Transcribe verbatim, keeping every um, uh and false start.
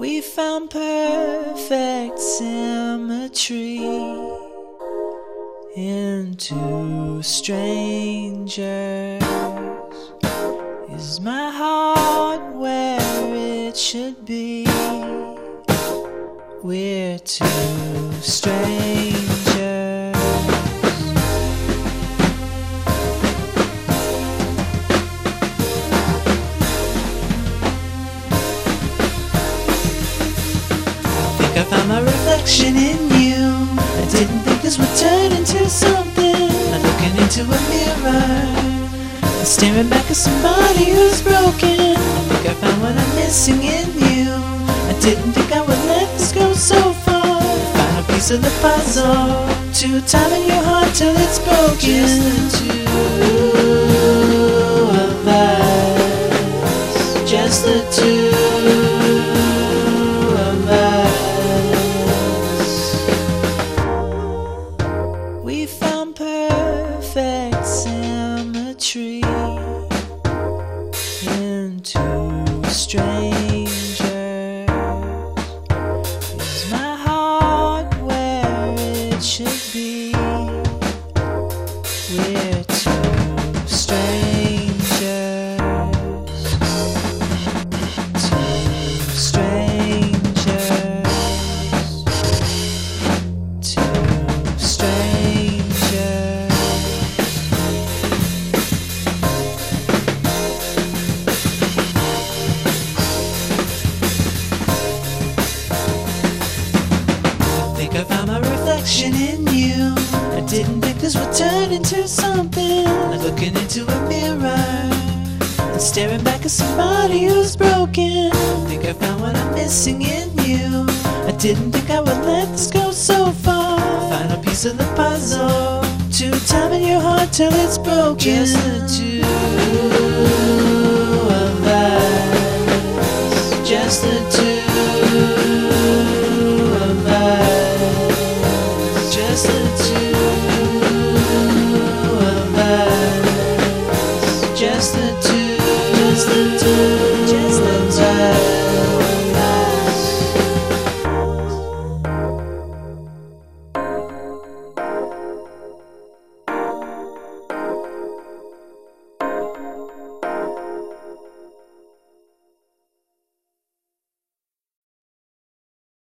We found perfect symmetry in two strangers. Is my heart where it should be? We're two strangers. I found my reflection in you. I didn't think this would turn into something. I'm looking into a mirror and staring back at somebody who's broken. I think I found what I'm missing in you. I didn't think I would let this go so far. Find a piece of the puzzle to time in your heart till it's broken. Just the two of us. Just the two of us. We found perfect symmetry in two strangers. Is my heart where it should be? We're two strangers. Two strangers. Two strangers. I found my reflection in you. I didn't think this would turn into something. I'm looking into a mirror and staring back at somebody who's broken. I think I found what I'm missing in you. I didn't think I would let this go so far. Final piece of the puzzle to time in your heart till it's broken. Just the two of us. Just the two of us. Just the two.